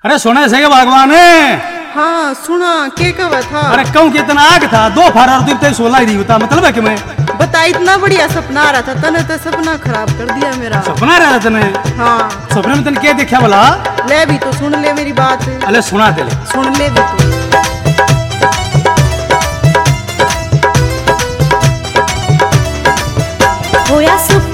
अरे सुने से भगवान है। हाँ सुना के कवा था। अरे कहूँ कि इतना आग था 2 फरवरी तो 16 दी होता मतलब है कि मैं बता इतना बढ़िया सपना आ रहा था तने तो सपना खराब कर दिया मेरा। सपना रहा था तने? हाँ सपने में तने क्या देखा बोला? ले भी तो सुन ले मेरी बात। अरे सुना दे ले। सुन ले भी तो। होया सुप